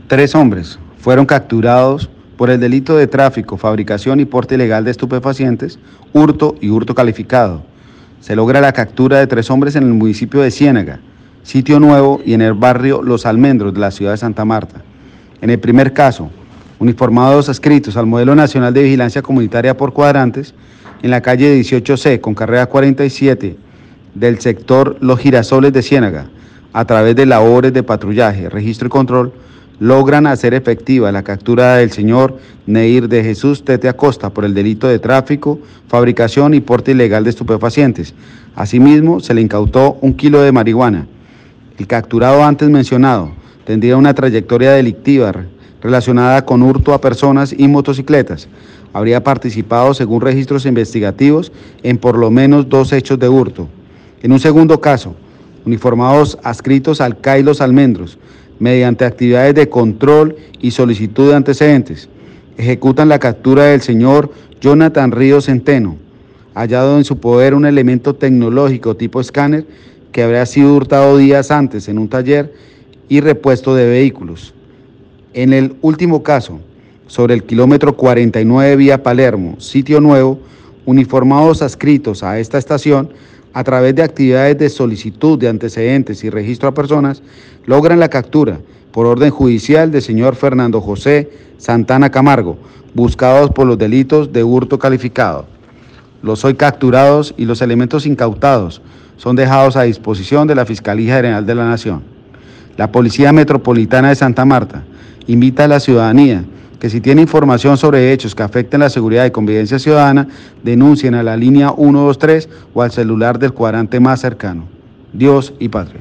Tres hombres fueron capturados por el delito de tráfico, fabricación y porte ilegal de estupefacientes, hurto y hurto calificado. Se logra la captura de tres hombres en el municipio de Ciénaga, Sitio Nuevo y en el barrio Los Almendros de la ciudad de Santa Marta. En el primer caso, uniformados adscritos al Modelo Nacional de Vigilancia Comunitaria por cuadrantes, en la calle 18C con carrera 47 del sector Los Girasoles de Ciénaga, a través de labores de patrullaje, registro y control, logran hacer efectiva la captura del señor Neir de Jesús Tete Acosta por el delito de tráfico, fabricación y porte ilegal de estupefacientes. Asimismo, se le incautó 1 kilo de marihuana. El capturado antes mencionado tendría una trayectoria delictiva relacionada con hurto a personas y motocicletas. Habría participado, según registros investigativos, en por lo menos 2 hechos de hurto. En un segundo caso, uniformados adscritos al CAI Los Almendros, mediante actividades de control y solicitud de antecedentes, ejecutan la captura del señor Jonathan Ríos Centeno, hallado en su poder un elemento tecnológico tipo escáner que habría sido hurtado días antes en un taller y repuesto de vehículos. En el último caso, sobre el kilómetro 49 vía Palermo, Sitio Nuevo, uniformados adscritos a esta estación, a través de actividades de solicitud de antecedentes y registro a personas, logran la captura por orden judicial del señor Fernando José Santana Camargo, buscados por los delitos de hurto calificado. Los hoy capturados y los elementos incautados son dejados a disposición de la Fiscalía General de la Nación. La Policía Metropolitana de Santa Marta invita a la ciudadanía que si tiene información sobre hechos que afecten la seguridad y convivencia ciudadana, denuncien a la línea 123 o al celular del cuadrante más cercano. Dios y patria.